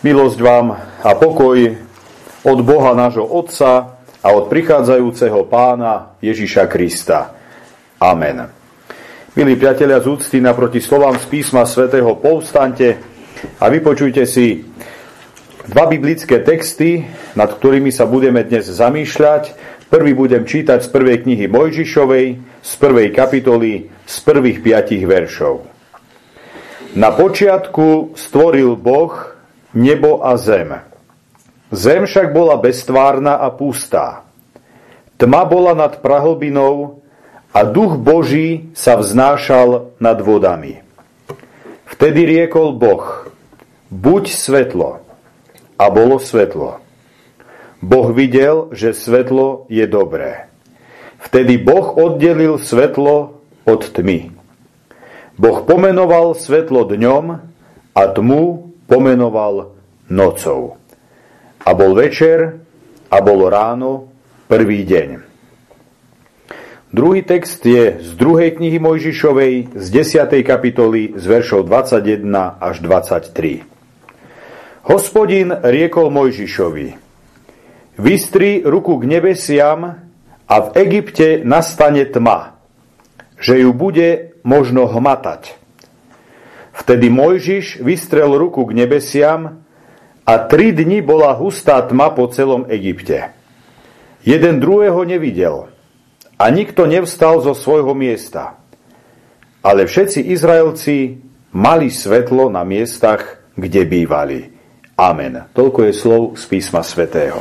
Milosť vám a pokoj od Boha nášho Otca a od prichádzajúceho Pána Ježiša Krista. Amen. Milí priatelia, z úcty naproti slovám z písma svätého povstaňte a vypočujte si dva biblické texty, nad ktorými sa budeme dnes zamýšľať. Prvý budem čítať z prvej knihy Mojžišovej, z 1. kapitoly, z prvých 5 veršov. Na počiatku stvoril Boh nebo a zem. Zem však bola beztvárna a pustá. Tma bola nad prahlbinou a duch Boží sa vznášal nad vodami. Vtedy riekol Boh: buď svetlo. A bolo svetlo. Boh videl, že svetlo je dobré. Vtedy Boh oddelil svetlo od tmy. Boh pomenoval svetlo dňom a tmu pomenoval nocou. A bol večer a bolo ráno, prvý deň. Druhý text je z 2. knihy Mojžišovej, z 10. kapitoly, z veršov 21 až 23. Hospodin riekol Mojžišovi: vystri ruku k nebesiam a v Egypte nastane tma, že ju bude možno hmatať. Vtedy Mojžiš vystrel ruku k nebesiam a 3 dni bola hustá tma po celom Egypte. Jeden druhého nevidel a nikto nevstal zo svojho miesta. Ale všetci Izraelci mali svetlo na miestach, kde bývali. Amen. Toľko je slov z písma svätého.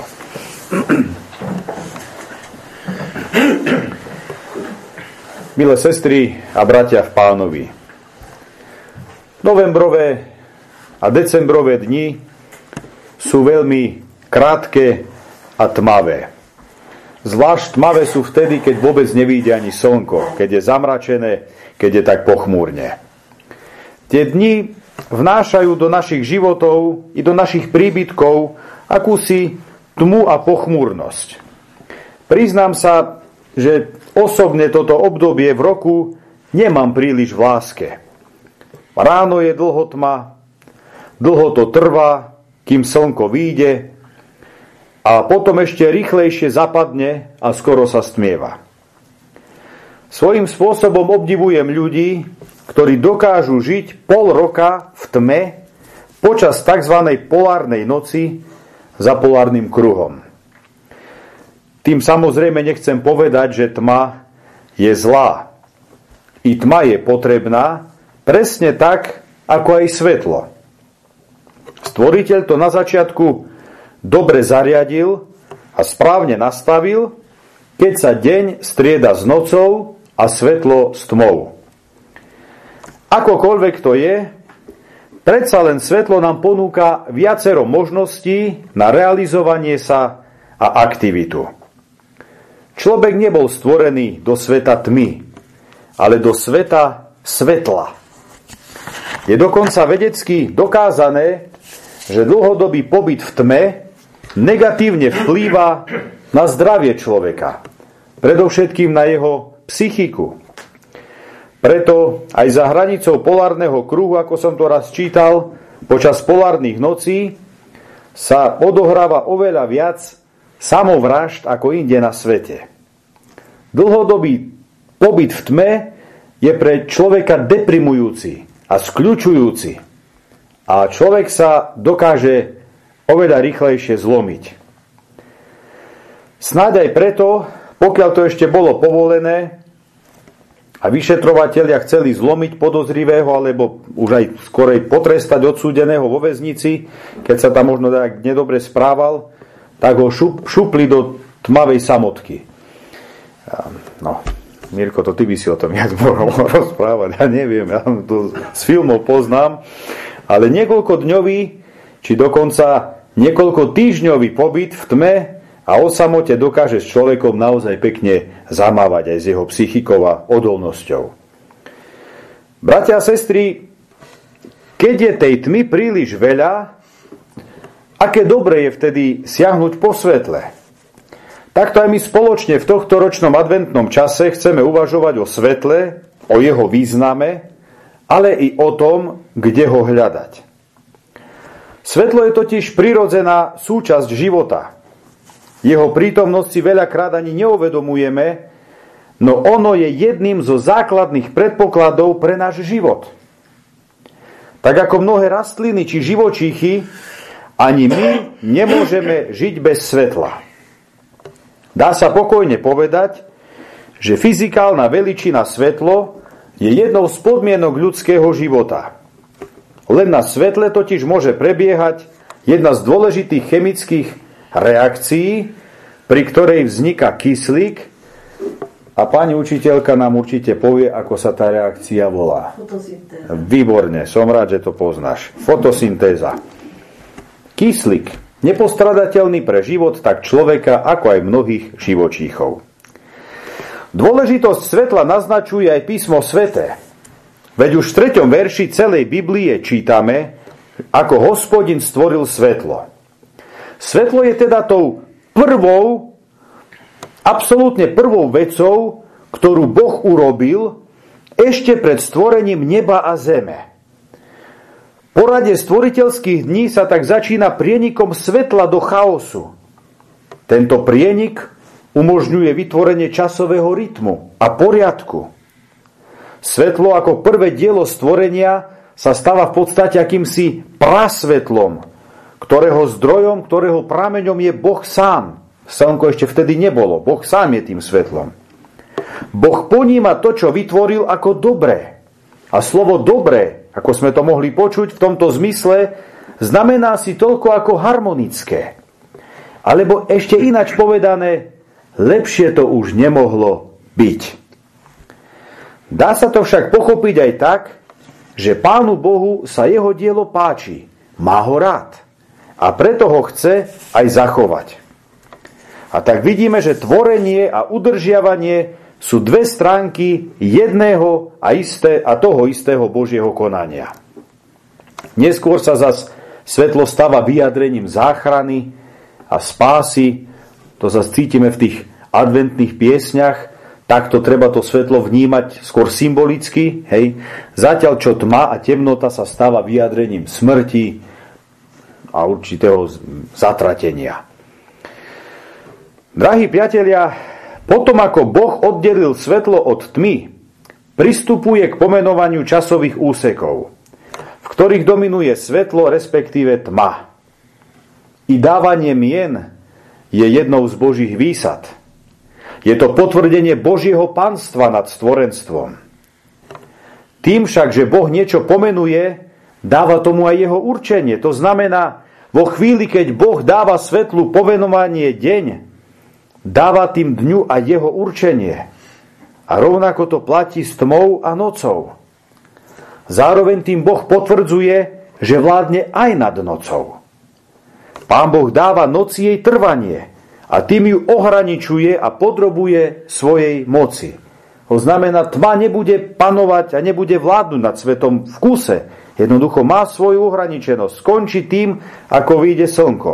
Milé sestry a bratia v Pánovi, novembrové a decembrové dni sú veľmi krátke a tmavé. Zvlášť tmavé sú vtedy, keď vôbec nevíde ani slnko, keď je zamračené, keď je tak pochmúrne. Tie dni vnášajú do našich životov i do našich príbytkov akúsi tmu a pochmúrnosť. Priznám sa, že osobne toto obdobie v roku nemám príliš v láske. Ráno je dlho tma, dlho to trvá, kým slnko vyjde a potom ešte rýchlejšie zapadne a skoro sa stmieva. Svojím spôsobom obdivujem ľudí, ktorí dokážu žiť pol roka v tme počas tzv. Polárnej noci za polárnym kruhom. Tým samozrejme nechcem povedať, že tma je zlá. I tma je potrebná, presne tak, ako aj svetlo. Stvoriteľ to na začiatku dobre zariadil a správne nastavil, keď sa deň strieda s nocou a svetlo s tmou. Akokoľvek to je, predsa len svetlo nám ponúka viacero možností na realizovanie sa a aktivitu. Človek nebol stvorený do sveta tmy, ale do sveta svetla. Je dokonca vedecky dokázané, že dlhodobý pobyt v tme negatívne vplýva na zdravie človeka, predovšetkým na jeho psychiku. Preto aj za hranicou polárneho kruhu, ako som to raz čítal, počas polárnych nocí sa odohráva oveľa viac samovrážd ako inde na svete. Dlhodobý pobyt v tme je pre človeka deprimujúci a skľučujúci. A človek sa dokáže oveľa rýchlejšie zlomiť. Snáď aj preto, pokiaľ to ešte bolo povolené a vyšetrovatelia chceli zlomiť podozrivého alebo už aj skorej potrestať odsúdeného vo väznici, keď sa tam možno tak nedobre správal, tak ho šupli do tmavej samotky. No, Mirko, to ty by si o tom mohol rozprávať. Ja neviem, ja to z filmov poznám. Ale niekoľkodňový, či dokonca niekoľko týždňový pobyt v tme a o samote dokáže s človekom naozaj pekne zamávať aj s jeho psychikou a odolnosťou. Bratia a sestry, keď je tej tmy príliš veľa, aké dobre je vtedy siahnuť po svetle. Takto aj my spoločne v tohto ročnom adventnom čase chceme uvažovať o svetle, o jeho význame, ale i o tom, kde ho hľadať. Svetlo je totiž prirodzená súčasť života. Jeho prítomnosť si veľakrát ani neuvedomujeme, no ono je jedným zo základných predpokladov pre náš život. Tak ako mnohé rastliny či živočíchy, ani my nemôžeme žiť bez svetla. Dá sa pokojne povedať, že fyzikálna veličina svetlo je jednou z podmienok ľudského života. Len na svetle totiž môže prebiehať jedna z dôležitých chemických reakcií, pri ktorej vzniká kyslík, a pani učiteľka nám určite povie, ako sa tá reakcia volá. Fotosyntéza. Výborne, som rád, že to poznáš. Fotosyntéza. Kyslík, nepostradateľný pre život tak človeka, ako aj mnohých živočíchov. Dôležitosť svetla naznačuje aj písmo sväté. Veď už v 3. verši celej Biblie čítame, ako Hospodin stvoril svetlo. Svetlo je teda tou absolútne prvou vecou, ktorú Boh urobil ešte pred stvorením neba a zeme. Po rade stvoriteľských dní sa tak začína prienikom svetla do chaosu. Tento prienik umožňuje vytvorenie časového rytmu a poriadku. Svetlo ako prvé dielo stvorenia sa stáva v podstate akýmsi prasvetlom, ktorého zdrojom, ktorého prameňom je Boh sám. Slnko ešte vtedy nebolo. Boh sám je tým svetlom. Boh poníma to, čo vytvoril, ako dobré. A slovo dobré, ako sme to mohli počuť v tomto zmysle, znamená si toľko ako harmonické. Alebo ešte ináč povedané, lepšie to už nemohlo byť. Dá sa to však pochopiť aj tak, že Pánu Bohu sa jeho dielo páči, má ho rád a preto ho chce aj zachovať. A tak vidíme, že tvorenie a udržiavanie sú dve stránky jedného a toho istého Božieho konania. Neskôr sa zas svetlo stáva vyjadrením záchrany a spásy, to zase cítime v tých adventných piesňach. Takto treba to svetlo vnímať skôr symbolicky. Hej. Zatiaľ, čo tma a temnota sa stáva vyjadrením smrti a určitého zatratenia. Drahí priatelia, potom ako Boh oddelil svetlo od tmy, pristupuje k pomenovaniu časových úsekov, v ktorých dominuje svetlo, respektíve tma. I dávanie mien je jednou z Božích výsad. Je to potvrdenie Božieho panstva nad stvorenstvom. Tým však, že Boh niečo pomenuje, dáva tomu aj jeho určenie. To znamená, vo chvíli, keď Boh dáva svetlu pomenovanie deň, dáva tým dňu aj jeho určenie. A rovnako to platí s tmou a nocou. Zároveň tým Boh potvrdzuje, že vládne aj nad nocou. Pán Boh dáva noci jej trvanie a tým ju ohraničuje a podrobuje svojej moci. To znamená, tma nebude panovať a nebude vládnuť nad svetom v kúse. Jednoducho má svoju ohraničenosť. Skončí tým, ako vyjde slnko.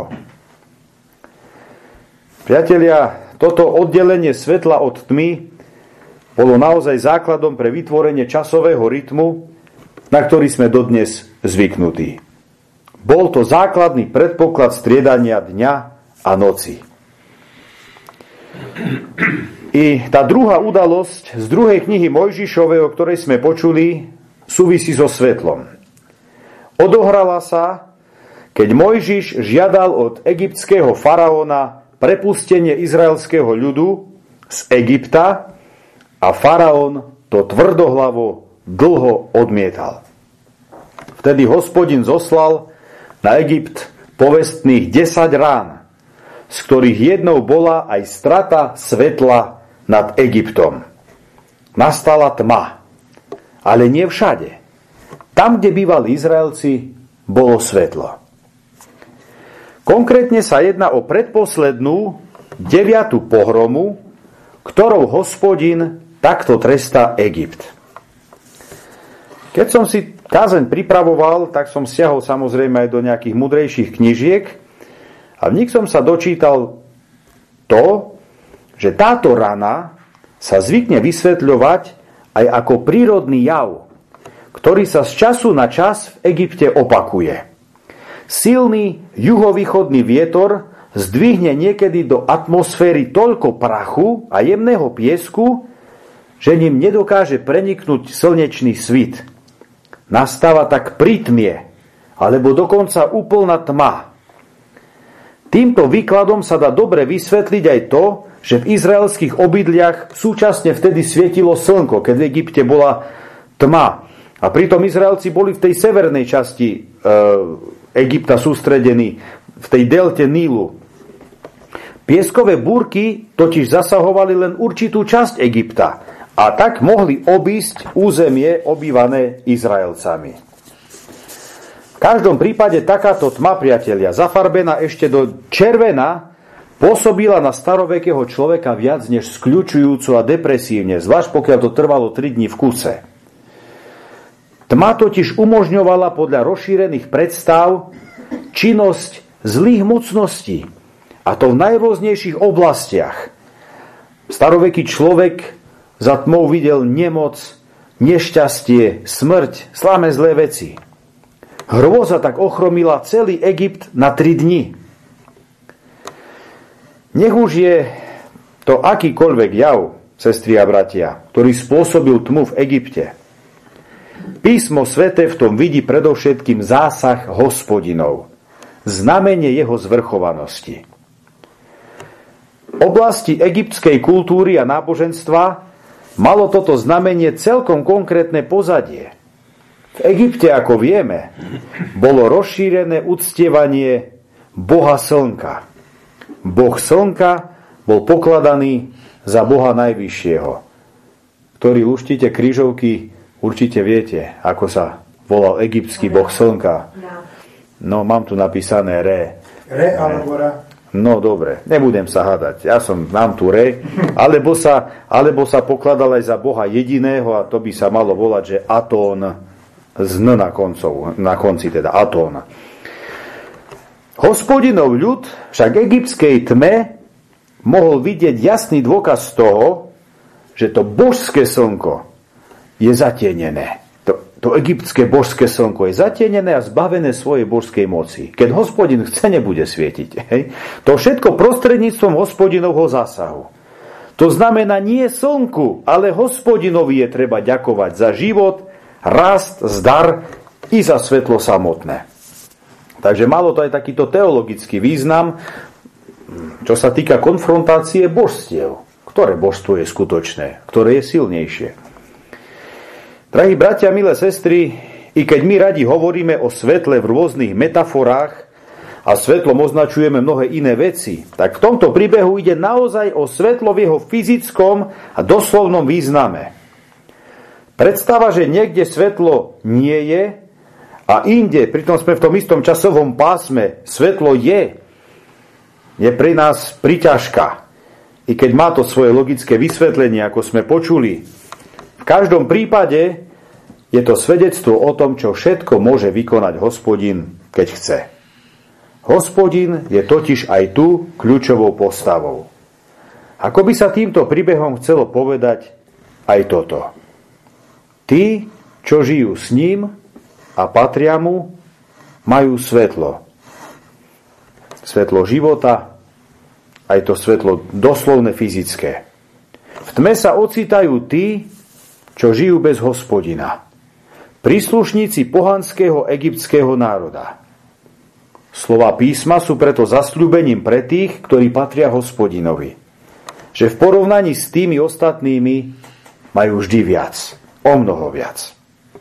Priatelia, toto oddelenie svetla od tmy bolo naozaj základom pre vytvorenie časového rytmu, na ktorý sme dodnes zvyknutí. Bol to základný predpoklad striedania dňa a noci. I tá druhá udalosť z 2. knihy Mojžišovej, o ktorej sme počuli, súvisí so svetlom. Odohrala sa, keď Mojžiš žiadal od egyptského faraóna prepustenie izraelského ľudu z Egypta a faraón to tvrdohlavo dlho odmietal. Vtedy Hospodin zoslal na Egypt povestných 10 rán, z ktorých jednou bola aj strata svetla nad Egyptom. Nastala tma, ale nie všade. Tam, kde bývali Izraelci, bolo svetlo. Konkrétne sa jedná o predposlednú 9. pohromu, ktorou Hospodin takto trestá Egypt. Keď som si kázeň pripravoval, tak som siahol samozrejme aj do nejakých mudrejších knižiek a v nich som sa dočítal to, že táto rana sa zvykne vysvetľovať aj ako prírodný jav, ktorý sa z času na čas v Egypte opakuje. Silný juhovýchodný vietor zdvihne niekedy do atmosféry toľko prachu a jemného piesku, že ním nedokáže preniknúť slnečný svit. Nastáva tak prítmie, alebo dokonca úplná tma. Týmto výkladom sa dá dobre vysvetliť aj to, že v izraelských obydliach súčasne vtedy svietilo slnko, keď v Egypte bola tma. A pritom Izraelci boli v tej severnej časti Egypta sústredení, v tej delte Nílu. Pieskové búrky totiž zasahovali len určitú časť Egypta a tak mohli obísť územie obývané Izraelcami. V každom prípade takáto tma, priatelia, zafarbená ešte do červena, pôsobila na starovekého človeka viac než skľučujúco a depresívne, zvlášť pokiaľ to trvalo 3 dní v kuse. Tma totiž umožňovala podľa rozšírených predstav činnosť zlých mocností, a to v najrôznejších oblastiach. Staroveký človek za tmou videl nemoc, nešťastie, smrť, sláme zlé veci. Hrôza tak ochromila celý Egypt na 3 dni. Nech už je to akýkoľvek jav, sestri a bratia, ktorý spôsobil tmu v Egypte, Písmo sväté v tom vidí predovšetkým zásah Hospodinov, znamenie jeho zvrchovanosti. V oblasti egyptskej kultúry a náboženstva malo toto znamenie celkom konkrétne pozadie. V Egypte, ako vieme, bolo rozšírené uctievanie Boha Slnka. Boh Slnka bol pokladaný za Boha Najvyššieho. Ktorí luštíte krížovky, určite viete, ako sa volal egyptský Boh Slnka. No, mám tu napísané Re. Re alebo Ra. No dobre, nebudem sa hádať. Mám tu Re, alebo sa pokladal aj za Boha jediného, a to by sa malo volať, že Atón z N na konci teda Atón. Hospodinov ľud však egyptskej tme mohol vidieť jasný dôkaz toho, že to božské slnko je zatienené. To egyptské božské slnko je zatienené a zbavené svojej božskej moci. Keď Hospodin chce, nebude svietiť. Hej? To všetko prostredníctvom Hospodinovho zásahu. To znamená, nie slnku, ale Hospodinovi je treba ďakovať za život, rast, zdar i za svetlo samotné. Takže malo to aj takýto teologický význam, čo sa týka konfrontácie božstiev. Ktoré božstvo je skutočné, ktoré je silnejšie. Drahí bratia, milé sestry, i keď my radi hovoríme o svetle v rôznych metaforách a svetlom označujeme mnohé iné veci, tak v tomto príbehu ide naozaj o svetlo v jeho fyzickom a doslovnom význame. Predstava, že niekde svetlo nie je a inde, pritom sme v tom istom časovom pásme, svetlo je pre nás priťažká. I keď má to svoje logické vysvetlenie, ako sme počuli. V každom prípade je to svedectvo o tom, čo všetko môže vykonať Hospodin, keď chce. Hospodin je totiž aj tu kľúčovou postavou. Ako by sa týmto príbehom chcelo povedať aj toto. Tí, čo žijú s ním a patria mu, majú svetlo. Svetlo života, aj to svetlo doslovne fyzické. V tme sa ocitajú tí, čo žijú bez Hospodina. Príslušníci pohanského egyptského národa. Slova písma sú preto zasľúbením pre tých, ktorí patria Hospodinovi. Že v porovnaní s tými ostatnými majú vždy viac. O mnoho viac.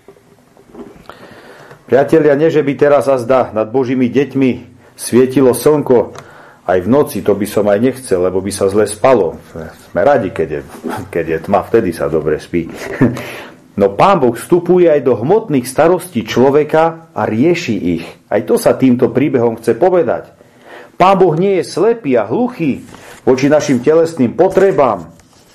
Priatelia, nie že by teraz azda nad Božími deťmi svietilo slnko aj v noci, to by som aj nechcel, lebo by sa zle spalo. Sme radi, keď je tma, vtedy sa dobre spí. No Pán Boh vstupuje aj do hmotných starostí človeka a rieši ich. Aj to sa týmto príbehom chce povedať. Pán Boh nie je slepý a hluchý voči našim telesným potrebám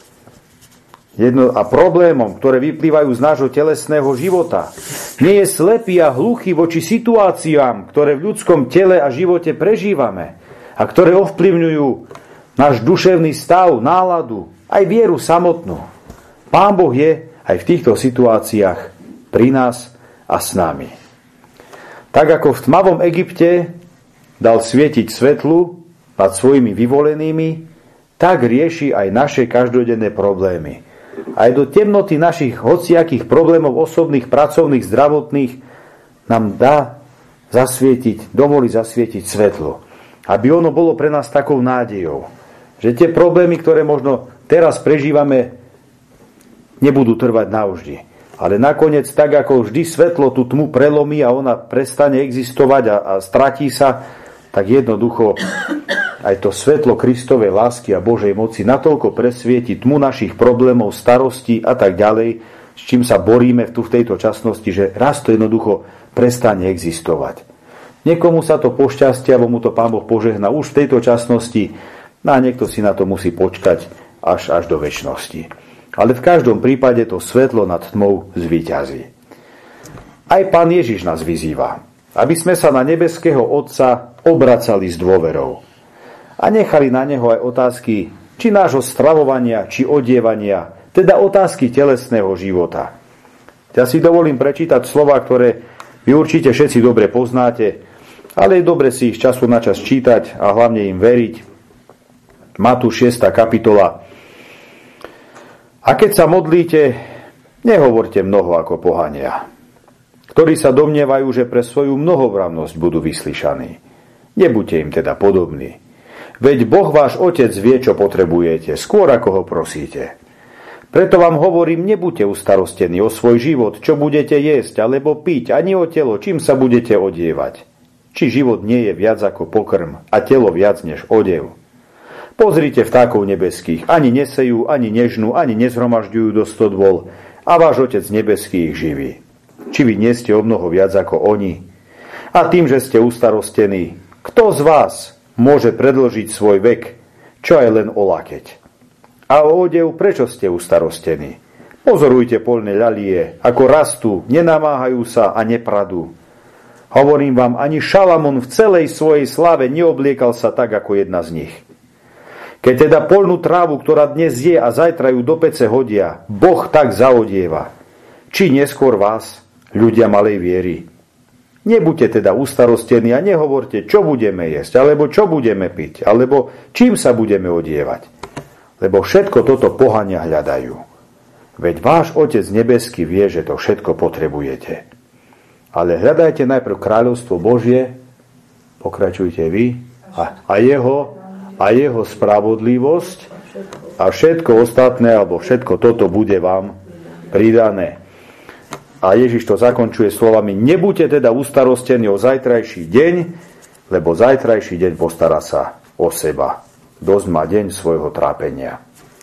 a problémom, ktoré vyplývajú z nášho telesného života. Nie je slepý a hluchý voči situáciám, ktoré v ľudskom tele a živote prežívame a ktoré ovplyvňujú náš duševný stav, náladu, aj vieru samotnú. Pán Boh je aj v týchto situáciách pri nás a s nami. Tak ako v tmavom Egypte dal svietiť svetlu nad svojimi vyvolenými, tak rieši aj naše každodenné problémy. Aj do temnoty našich hociakých problémov osobných, pracovných, zdravotných nám dá zasvietiť, dovolí zasvietiť svetlo. Aby ono bolo pre nás takou nádejou, že tie problémy, ktoré možno teraz prežívame, nebudú trvať navždy. Ale nakoniec, tak ako vždy svetlo tú tmu prelomí a ona prestane existovať a stratí sa, tak jednoducho aj to svetlo Kristovej lásky a Božej moci natoľko presvieti tmu našich problémov, starostí a tak ďalej, s čím sa boríme v tejto časnosti, že raz to jednoducho prestane existovať. Niekomu sa to pošťastie, alebo mu to Pán Boh požehná už v tejto časnosti, a niekto si na to musí počkať až do večnosti. Ale v každom prípade to svetlo nad tmou zvíťazí. Aj Pán Ježiš nás vyzýva, aby sme sa na nebeského Otca obracali s dôverou a nechali na Neho aj otázky, či nášho stravovania, či odievania, teda otázky telesného života. Ja si dovolím prečítať slova, ktoré vy určite všetci dobre poznáte, ale je dobre si ich času na čas čítať a hlavne im veriť. Matúš 6. kapitola. A keď sa modlíte, nehovorte mnoho ako pohania, ktorí sa domnievajú, že pre svoju mnohovravnosť budú vyslyšaní. Nebuďte im teda podobní. Veď Boh váš Otec vie, čo potrebujete, skôr ako ho prosíte. Preto vám hovorím, nebuďte ustarostení o svoj život, čo budete jesť alebo piť, ani o telo, čím sa budete odievať. Či život nie je viac ako pokrm a telo viac než odev. Pozrite vtákov nebeských, ani nesejú, ani nežnú, ani nezhromažďujú do stodôl, a váš Otec nebeský ich živí. Či vy nie ste o mnoho viac ako oni? A tým, že ste ustarostení, kto z vás môže predĺžiť svoj vek, čo aj len o lakeť? A o odev, prečo ste ustarostení? Pozorujte poľné ľalie, ako rastú, nenamáhajú sa a nepradú. Hovorím vám, ani Šalamún v celej svojej slave neobliekal sa tak, ako jedna z nich. Keď teda poľnú trávu, ktorá dnes je a zajtra ju do pece hodia, Boh tak zaodieva. Či neskôr vás, ľudia malej viery? Nebuďte teda ustarostení a nehovorte, čo budeme jesť, alebo čo budeme piť, alebo čím sa budeme odievať. Lebo všetko toto pohania hľadajú. Veď váš Otec nebeský vie, že to všetko potrebujete. Ale hľadajte najprv kráľovstvo Božie, pokračujte vy, a jeho spravodlivosť a všetko ostatné, alebo všetko toto bude vám pridané. A Ježiš to zakončuje slovami, nebuďte teda ustarostení o zajtrajší deň, lebo zajtrajší deň postará sa o seba. Dosť má deň svojho trápenia.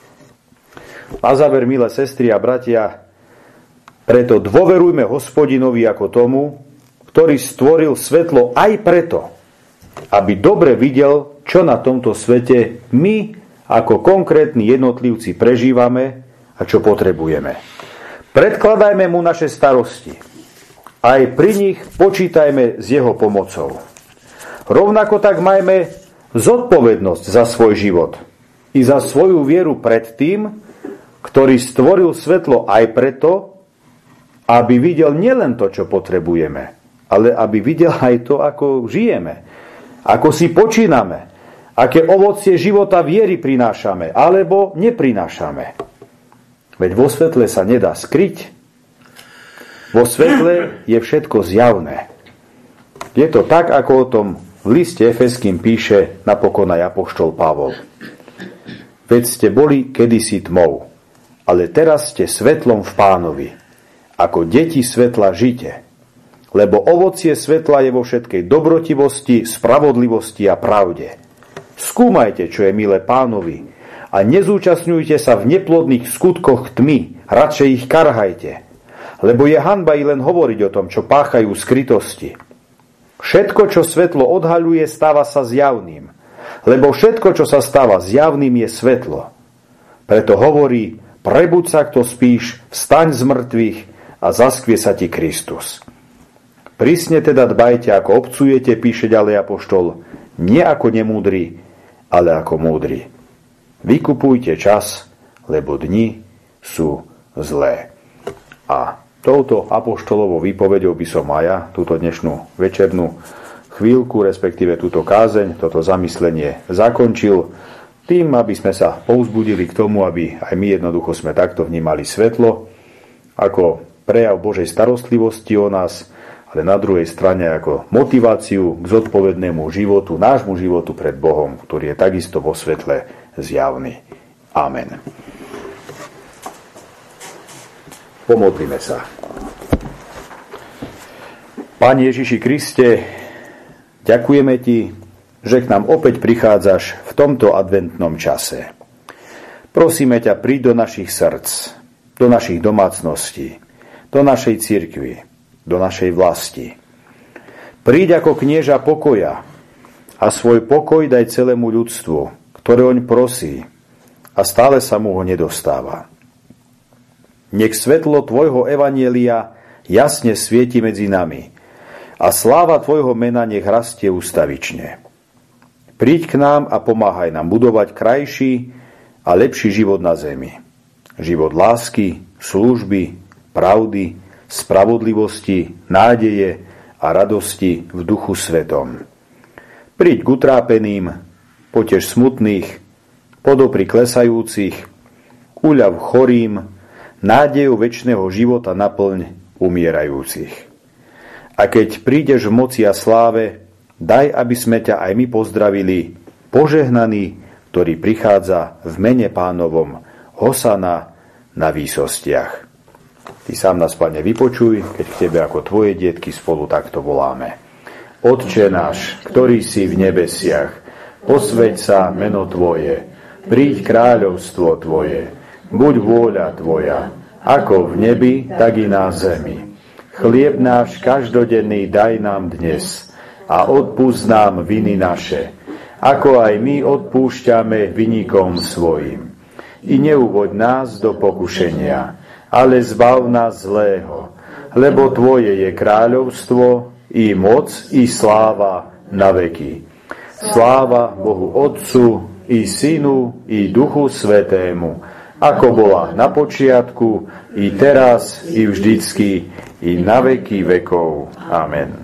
Na záver, milé sestry a bratia, preto dôverujme Hospodinovi ako tomu, ktorý stvoril svetlo aj preto, aby dobre videl, čo na tomto svete my ako konkrétni jednotlivci prežívame a čo potrebujeme. Predkladajme mu naše starosti. Aj pri nich počítajme s jeho pomocou. Rovnako tak majme zodpovednosť za svoj život i za svoju vieru pred tým, ktorý stvoril svetlo aj preto, aby videl nielen to, čo potrebujeme, ale aby videl aj to, ako žijeme, ako si počíname, aké ovocie života viery prinášame, alebo neprinášame. Veď vo svetle sa nedá skryť. Vo svetle je všetko zjavné. Je to tak, ako o tom v liste Efeským píše napokon aj apoštol Pavol. Veď ste boli kedysi tmou, ale teraz ste svetlom v Pánovi. Ako deti svetla žite. Lebo ovocie svetla je vo všetkej dobrotivosti, spravodlivosti a pravde. Skúmajte, čo je milé Pánovi a nezúčastňujte sa v neplodných skutkoch tmy, radšej ich karhajte. Lebo je hanba i len hovoriť o tom, čo páchajú skrytosti. Všetko, čo svetlo odhaľuje, stáva sa zjavným. Lebo všetko, čo sa stáva zjavným, je svetlo. Preto hovorí, prebuď sa, kto spíš, vstaň z mŕtvych a zaskvie sa ti Kristus. Prísne teda dbajte, ako obcujete, píše ďalej apoštol, nie ako nemúdri, ale ako múdri. Vykupujte čas, lebo dni sú zlé. A touto apoštolovou výpovedou by som aj ja túto dnešnú večernú chvíľku, respektíve túto kázeň, toto zamyslenie zakončil tým, aby sme sa povzbudili k tomu, aby aj my jednoducho sme takto vnímali svetlo ako prejav Božej starostlivosti o nás, ale na druhej strane ako motiváciu k zodpovednému životu, nášmu životu pred Bohom, ktorý je takisto vo svetle zjavný. Amen. Pomodlíme sa. Pane Ježiši Kriste, ďakujeme Ti, že k nám opäť prichádzaš v tomto adventnom čase. Prosíme ťa, príď do našich srdc, do našich domácností, do našej cirkvi, do našej vlasti. Príď ako knieža pokoja a svoj pokoj daj celému ľudstvu, ktoré oň prosí a stále sa mu ho nedostáva. Nech svetlo tvojho evanjelia jasne svieti medzi nami a sláva tvojho mena nech rastie ustavične. Príď k nám a pomáhaj nám budovať krajší a lepší život na zemi. Život lásky, služby, pravdy, spravodlivosti, nádeje a radosti v Duchu Svetom. Príď k utrápeným, potež smutných, podopri klesajúcich, uľav chorým, nádejou večného života naplň umierajúcich. A keď prídeš v moci a sláve, daj, aby sme ťa aj my pozdravili, požehnaný, ktorý prichádza v mene Pánovom, Hosana na výsostiach. Ty sám nás, Pane, vypočuj, keď k Tebe ako Tvoje dietky spolu takto voláme. Otče náš, ktorý si v nebesiach, posväť sa meno Tvoje, príď kráľovstvo Tvoje, buď vôľa Tvoja, ako v nebi, tak i na zemi. Chlieb náš každodenný daj nám dnes a odpusť nám viny naše, ako aj my odpúšťame viníkom svojim. I neuvoď nás do pokušenia, ale zbav nás zlého, lebo Tvoje je kráľovstvo, i moc, i sláva na veky. Sláva Bohu Otcu, i Synu, i Duchu Svätému, ako bola na počiatku, i teraz, i vždycky, i na veky vekov. Amen.